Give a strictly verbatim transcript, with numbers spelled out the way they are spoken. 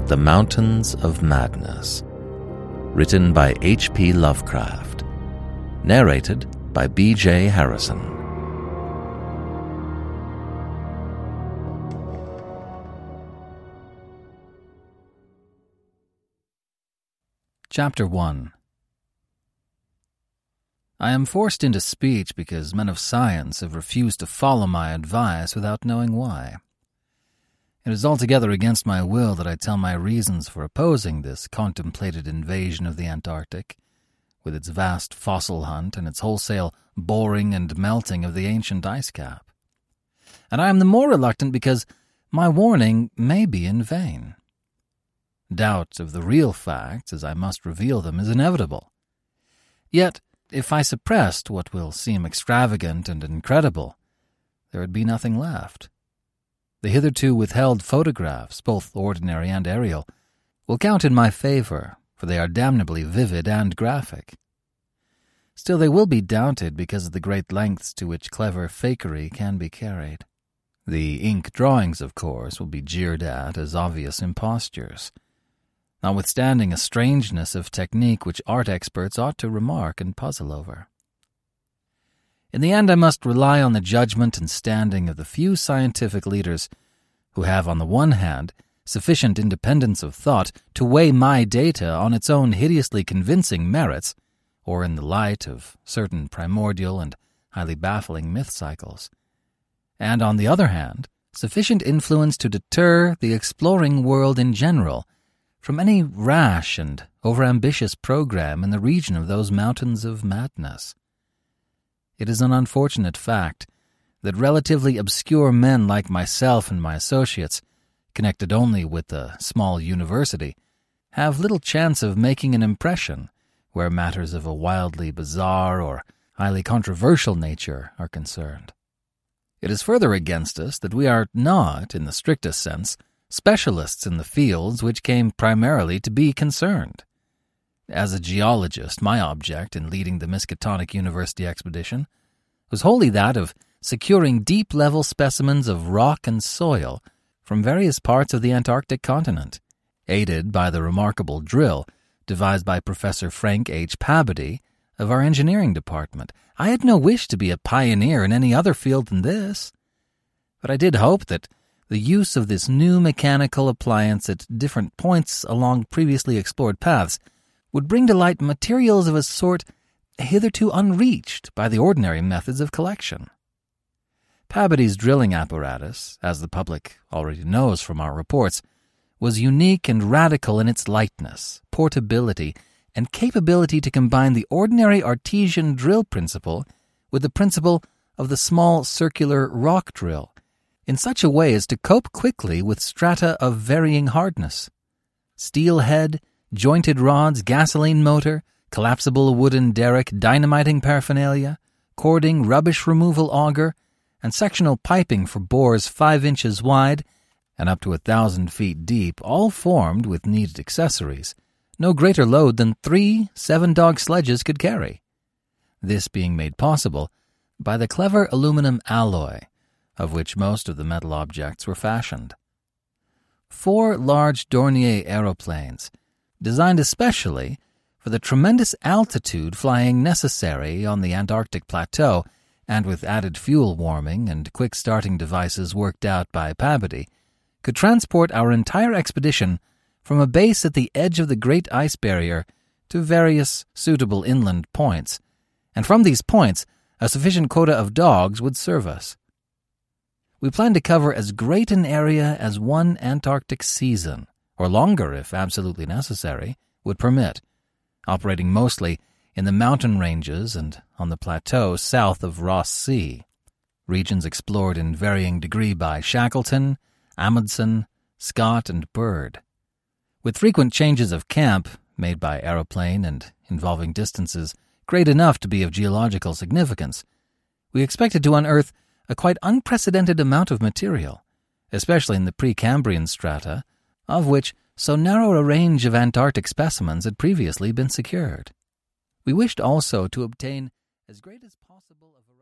at the Mountains of Madness. Written by H P Lovecraft. Narrated by B J Harrison. Chapter one. I am forced into speech because men of science have refused to follow my advice without knowing why. It is altogether against my will that I tell my reasons for opposing this contemplated invasion of the Antarctic, with its vast fossil hunt and its wholesale boring and melting of the ancient ice cap. And I am the more reluctant because my warning may be in vain. Doubt of the real facts, as I must reveal them, is inevitable. Yet, if I suppressed what will seem extravagant and incredible, there would be nothing left. The hitherto withheld photographs, both ordinary and aerial, will count in my favor, for they are damnably vivid and graphic. Still, they will be doubted because of the great lengths to which clever fakery can be carried. The ink drawings, of course, will be jeered at as obvious impostures, notwithstanding a strangeness of technique which art experts ought to remark and puzzle over. In the end, I must rely on the judgment and standing of the few scientific leaders who have, on the one hand, sufficient independence of thought to weigh my data on its own hideously convincing merits, or in the light of certain primordial and highly baffling myth cycles, and, on the other hand, sufficient influence to deter the exploring world in general from any rash and overambitious program in the region of those mountains of madness. It is an unfortunate fact that relatively obscure men like myself and my associates, connected only with a small university, have little chance of making an impression where matters of a wildly bizarre or highly controversial nature are concerned. It is further against us that we are not, in the strictest sense, specialists in the fields which came primarily to be concerned. As a geologist, my object in leading the Miskatonic University expedition was wholly that of securing deep-level specimens of rock and soil from various parts of the Antarctic continent, aided by the remarkable drill devised by Professor Frank H. Pabodie of our engineering department. I had no wish to be a pioneer in any other field than this, but I did hope that the use of this new mechanical appliance at different points along previously explored paths would bring to light materials of a sort hitherto unreached by the ordinary methods of collection. Pabodie's drilling apparatus, as the public already knows from our reports, was unique and radical in its lightness, portability, and capability to combine the ordinary artesian drill principle with the principle of the small circular rock drill, in such a way as to cope quickly with strata of varying hardness. Steel head, jointed rods, gasoline motor, collapsible wooden derrick, dynamiting paraphernalia, cording, rubbish removal auger, and sectional piping for bores five inches wide and up to a thousand feet deep, all formed, with needed accessories, no greater load than three seven-dog sledges could carry. This being made possible by the clever aluminum alloy of which most of the metal objects were fashioned. Four large Dornier aeroplanes, designed especially for the tremendous altitude flying necessary on the Antarctic plateau, and with added fuel warming and quick starting devices worked out by Pabodie, could transport our entire expedition from a base at the edge of the Great Ice Barrier to various suitable inland points, and from these points a sufficient quota of dogs would serve us. We planned to cover as great an area as one Antarctic season, or longer if absolutely necessary, would permit, operating mostly in the mountain ranges and on the plateau south of Ross Sea, regions explored in varying degree by Shackleton, Amundsen, Scott, and Byrd. With frequent changes of camp made by aeroplane and involving distances great enough to be of geological significance, we expected to unearth a quite unprecedented amount of material, especially in the Precambrian strata, of which so narrow a range of Antarctic specimens had previously been secured. We wished also to obtain as great as possible a variety